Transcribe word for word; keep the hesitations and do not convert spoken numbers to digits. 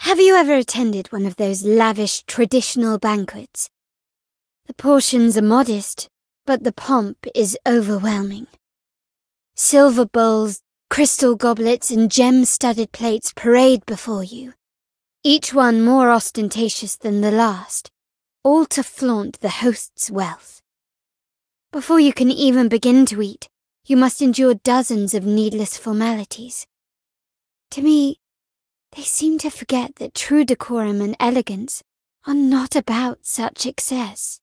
Have you ever attended one of those lavish traditional banquets? The portions are modest, but the pomp is overwhelming. Silver bowls, crystal goblets, and gem-studded plates parade before you, each one more ostentatious than the last, all to flaunt the host's wealth. Before you can even begin to eat, you must endure dozens of needless formalities. To me, they seem to forget that true decorum and elegance are not about such excess.